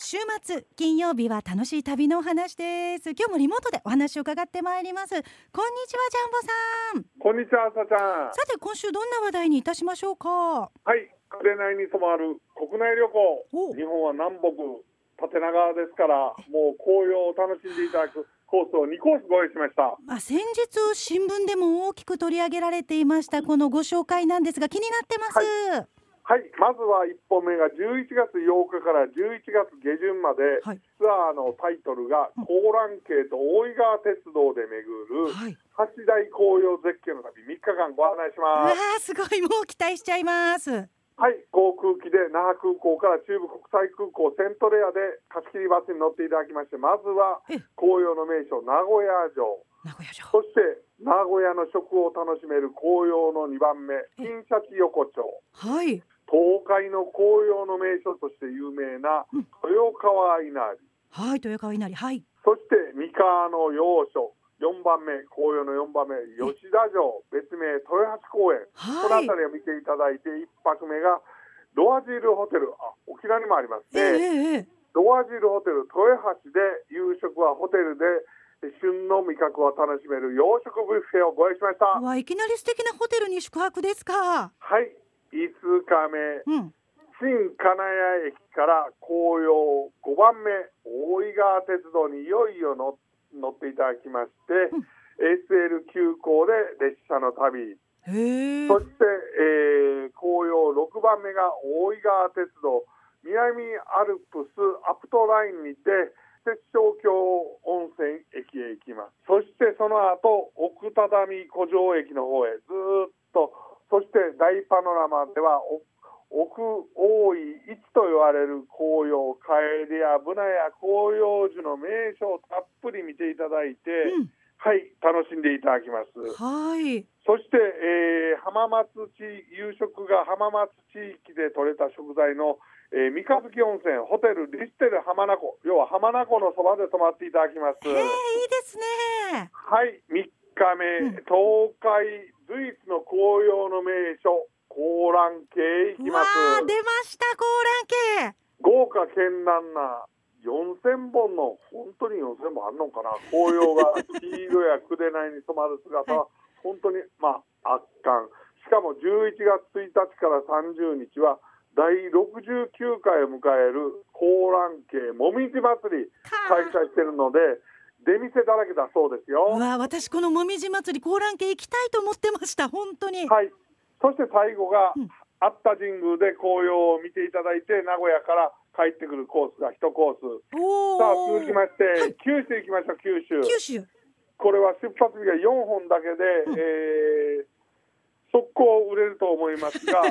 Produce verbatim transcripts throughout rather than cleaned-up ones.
週末金曜日は楽しい旅のお話です。今日もリモートでお話を伺ってまいります。こんにちはジャンボさん。 こんにちは朝ちゃん。 さて今週どんな話題にいたしましょうか。 はい、紅に染まる国内旅行。日本は南北縦長ですから、もう紅葉を楽しんでいただくコースをにコースご用意しました。 まあ、先日新聞でも大きく取り上げられていましたこのご紹介なんですが気になってます。 はいはい、まずはいっぽんめがじゅういちがつようかからじゅういちがつげじゅんまで、はい、ツアーのタイトルが高蘭渓と大井川鉄道で巡る八大紅葉絶景の旅みっかかんご案内します。 うわーすごい、もう期待しちゃいます。 はい、航空機で那覇空港から中部国際空港セントレアで貸し切りバスに乗っていただきまして、まずは紅葉の名所名古屋城、 名古屋城、 そして名古屋の食を楽しめる紅葉のにばんめ金シャチ横丁、 はい、 東海の紅葉の名所として有名な豊川稲荷、 はい、豊川稲荷、はい、 そして三河の要所よんばんめ、紅葉のよんばんめ吉田城、別名豊橋公園、はい、この辺りを見ていただいて、いっぱくめがロアジールホテル、あ、沖縄にもありますね、えーえー、ロアジールホテル豊橋で夕食はホテルで旬の味覚を楽しめる洋食ブッフェをご用意しました。 わ、いきなり素敵なホテルに宿泊ですか。 はい、いつかめ、うん、新金谷駅から紅葉ごばんめ大井川鉄道にいよいよ乗っていただきまして、うん、エスエル 急行で列車の旅、 へー、 そして、えー、紅葉ろくばんめが大井川鉄道南アルプスアプトラインにて摂政峡温泉駅へ行きます。そしてその後奥只見古城駅の方へずっと、そして大パノラマでは奥大井一と言われる紅葉、カエデやブナや広葉樹の名所をたっぷり見ていただいて、うん、はい、楽しんでいただきます。 はい。 そして、えー、浜松地夕食が浜松地域で採れた食材の、えー、三日月温泉ホテルリステル浜名湖、要は浜名湖のそばで泊まっていただきます。 へー、いいですね。 はい、みっかめ、うん、東海随一の紅葉の名所高蘭渓行きます。 わー、出ました高蘭渓。 豪華絢爛なよんせんぼんの、本当によんせんぼんあるのかな、紅葉が黄色や紅に染まる姿は本当に、まあ、圧巻。しかもじゅういちがつついたちからさんじゅうにちはだいろくじゅうきゅうかいを迎える高蘭渓もみじ祭り開催しているので出店だらけだそうですよ。 うわ、私このもみじ祭り高蘭渓行きたいと思ってました。本当に。 はい、そして最後が、うん、熱田神宮で紅葉を見ていただいて名古屋から帰ってくるコースがいちコース。さあ続きまして、はい、九州行きましょう。九州九州これは出発日がよんほんだけで、うん、えー、速攻売れると思いますが、はい、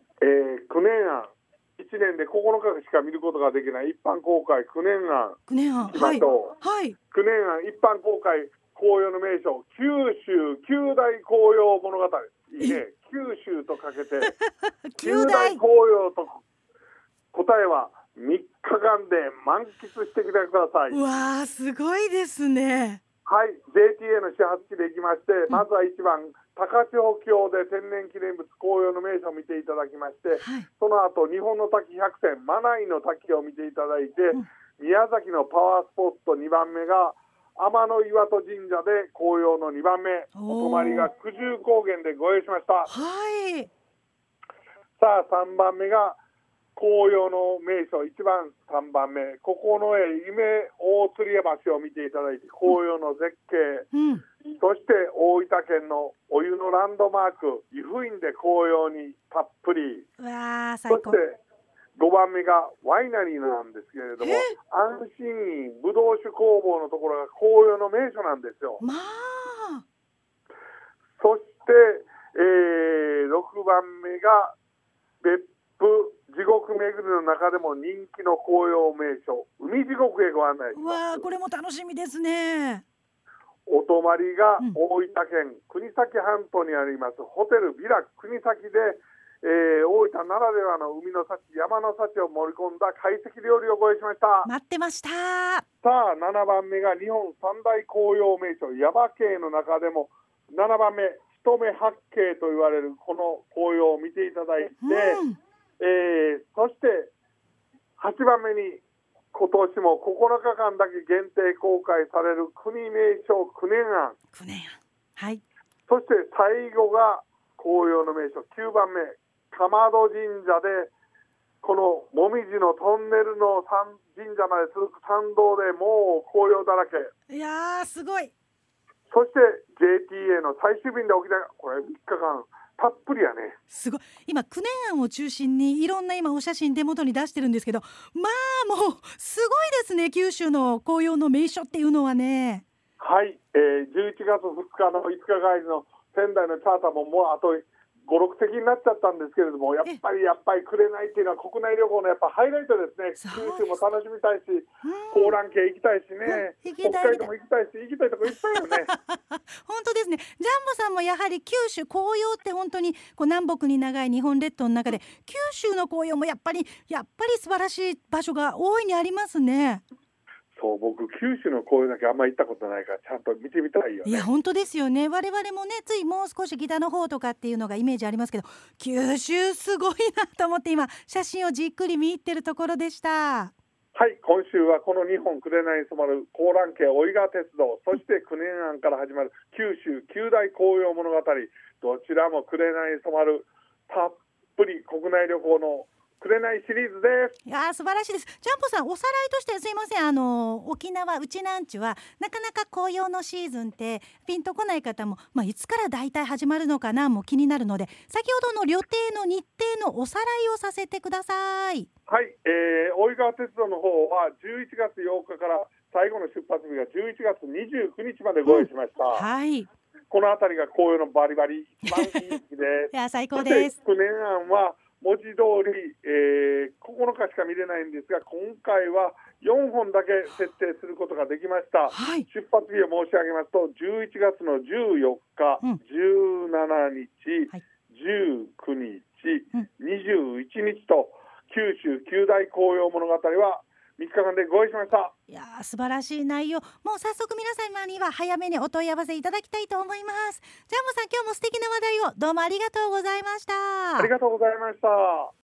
えー、九年庵いちねんでここのかしか見ることができない一般公開九年庵行きましょう。 はいはい、 九年庵一般公開紅葉の名所九州九大紅葉物語、いいね、九州とかけて九大紅葉と答えはみっかかんで満喫してきてください。 うわー、すごいですね。 はい、ジェイティーエー の始発機で行きまして、うん、まずはいちばん高千穂峡で天然記念物紅葉の名所を見ていただきまして、はい、その後日本の滝ひゃくせんマナイの滝を見ていただいて、うん、宮崎のパワースポットにばんめが天の岩戸神社で紅葉のにばんめ、お泊まりが九十高原でご用意しました。 はい、 さあさんばんめが紅葉の名所いちばんさんばんめ九重夢大吊橋を見ていただいて紅葉の絶景、うん、そして大分県のお湯のランドマーク湯布院で紅葉にたっぷり。 うわー、最高。 そしてごばんめがワイナリーなんですけれども、安心院ぶどう酒工房のところが紅葉の名所なんですよ。 まあ、 そして、えー、ろくばんめが別府地獄巡りの中でも人気の紅葉名所海地獄へご案内します。 わあ、これも楽しみですね。 お泊まりが大分県国東半島にありますホテルビラ国東で、えー、大分ならではの海の幸山の幸を盛り込んだ懐石料理をご用意しました。 待ってました。 さあななばんめが日本三大紅葉名所耶馬渓の中でもななばんめ一目八景と言われるこの紅葉を見ていただいて、うん、えー、そしてはちばんめに今年もここのかかんだけ限定公開される国名勝九年庵、 九年庵、はい、 そして最後が紅葉の名所きゅうばんめ竈門神社で、このもみじのトンネルの山神社まで続く参道でもう紅葉だらけ。 いやーすごい。 そして ジェイティーエー の最終便で沖縄、これみっかかんたっぷりやね。 すごい。今九年庵を中心にいろんな今お写真手元に出してるんですけど、まあもうすごいですね。九州の紅葉の名所っていうのはね。 はい、えー、じゅういちがつふつかのいつか帰りの仙台のチャーターももうあとご、ろくせきになっちゃったんですけれども、やっぱりやっぱり紅っていうのは国内旅行のやっぱハイライトですね。九州も楽しみたいし、高蘭系行きたいしね、うん、北海道も行きたいし、行きたいとこいっぱいよね。 本当ですね。ジャンボさんもやはり九州紅葉って本当にこう南北に長い日本列島の中で九州の紅葉もやっぱりやっぱり素晴らしい場所が大いにありますね。 そう、僕九州の紅葉だけあんまり行ったことないからちゃんと見てみたいよね。 いや本当ですよね。我々もねついもう少し北の方とかっていうのがイメージありますけど、九州すごいなと思って今写真をじっくり見入ってるところでした。 はい、今週はこの日本紅に染まる高蘭系大井川鉄道、そして九年庵から始まる九州九大紅葉物語、どちらも紅に染まるたっぷり国内旅行の紅シリーズです。 いや素晴らしいです。ジャンボさんおさらいとしてすいません、あの沖縄うちなんちゅはなかなか紅葉のシーズンってピンとこない方も、まあ、いつからだいたい始まるのかなも気になるので、先ほどの旅程の日程のおさらいをさせてください。 はい、えー、大井川鉄道の方はじゅういちがつようかから最後の出発日がじゅういちがつにじゅうくにちまでご用意しました、うん、 はい、 このあたりが紅葉のバリバリ一番いい時期です。 いや最高です。 九年庵は文字通り、えー、ここのかしか見れないんですが、今回はよんほんだけ設定することができました、 はい、 出発日を申し上げますとじゅういちがつのじゅうよっか、うん、じゅうしちにち、はい、じゅうくにち、うん、にじゅういちにちと九州九大紅葉物語はみっかかんでご用意しました。 いや素晴らしい内容。もう早速皆様には早めにお問い合わせいただきたいと思います。ジャンボさん今日も素敵な話題をどうもありがとうございました。 ありがとうございました。